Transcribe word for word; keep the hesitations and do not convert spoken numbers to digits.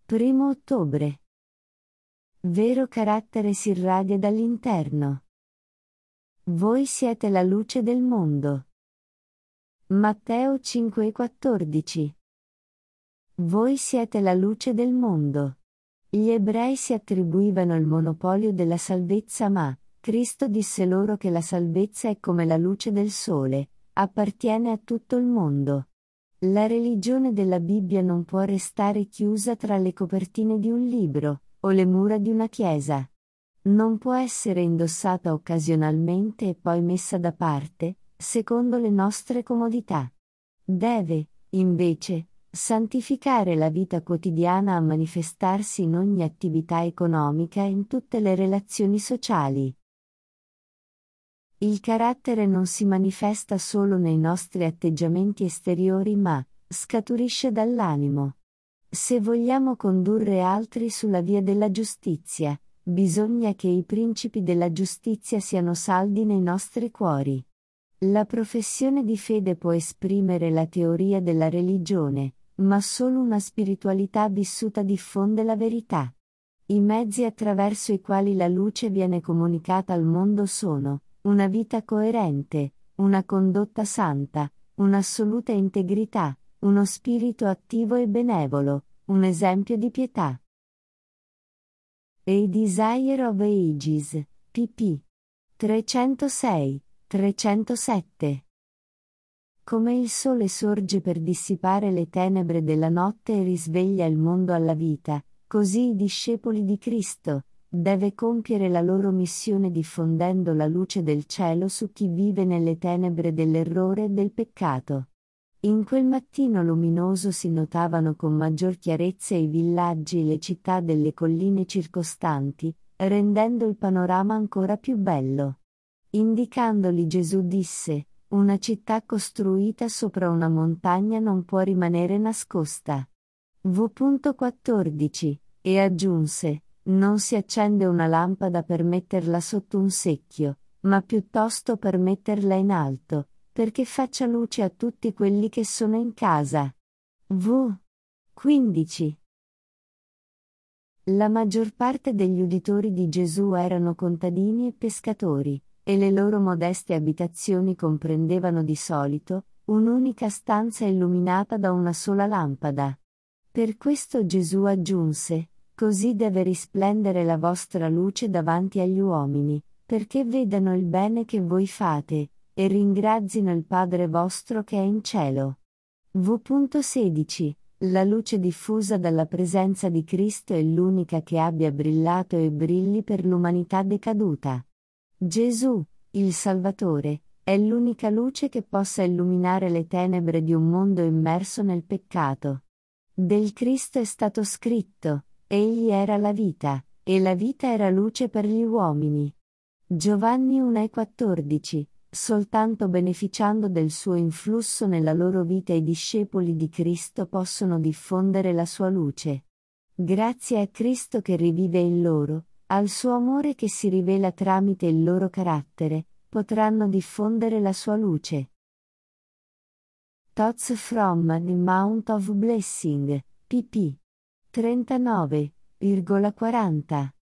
Primo ottobre. Vero carattere si irradia dall'interno. Voi siete la luce del mondo. Matteo cinque e quattordici. Voi siete la luce del mondo. Gli ebrei si attribuivano il monopolio della salvezza, ma Cristo disse loro che la salvezza è come la luce del sole, appartiene a tutto il mondo. La religione della Bibbia non può restare chiusa tra le copertine di un libro, o le mura di una chiesa. Non può essere indossata occasionalmente e poi messa da parte, secondo le nostre comodità. Deve, invece, santificare la vita quotidiana a manifestarsi in ogni attività economica e in tutte le relazioni sociali. Il carattere non si manifesta solo nei nostri atteggiamenti esteriori ma scaturisce dall'animo. Se vogliamo condurre altri sulla via della giustizia, bisogna che i principi della giustizia siano saldi nei nostri cuori. La professione di fede può esprimere la teoria della religione, ma solo una spiritualità vissuta diffonde la verità. I mezzi attraverso i quali la luce viene comunicata al mondo sono una vita coerente, una condotta santa, un'assoluta integrità, uno spirito attivo e benevolo, un esempio di pietà. A Desire of Ages, pp. trecentosei trecentosette. Come il sole sorge per dissipare le tenebre della notte e risveglia il mondo alla vita, così i discepoli di Cristo deve compiere la loro missione diffondendo la luce del cielo su chi vive nelle tenebre dell'errore e del peccato. In quel mattino luminoso si notavano con maggior chiarezza i villaggi e le città delle colline circostanti, rendendo il panorama ancora più bello. Indicandoli Gesù disse: una città costruita sopra una montagna non può rimanere nascosta. V quattordici, e aggiunse: non si accende una lampada per metterla sotto un secchio, ma piuttosto per metterla in alto, perché faccia luce a tutti quelli che sono in casa. V quindici. La maggior parte degli uditori di Gesù erano contadini e pescatori, e le loro modeste abitazioni comprendevano di solito un'unica stanza illuminata da una sola lampada. Per questo Gesù aggiunse: così deve risplendere la vostra luce davanti agli uomini, perché vedano il bene che voi fate, e ringrazino il Padre vostro che è in cielo. V sedici. La luce diffusa dalla presenza di Cristo è l'unica che abbia brillato e brilli per l'umanità decaduta. Gesù, il Salvatore, è l'unica luce che possa illuminare le tenebre di un mondo immerso nel peccato. Del Cristo è stato scritto: egli era la vita, e la vita era luce per gli uomini. Giovanni uno e quattordici. Soltanto beneficiando del suo influsso nella loro vita i discepoli di Cristo possono diffondere la sua luce. Grazie a Cristo che rivive in loro, al suo amore che si rivela tramite il loro carattere, potranno diffondere la sua luce. Thoughts from the Mount of Blessing, pp. trentanove virgola quaranta.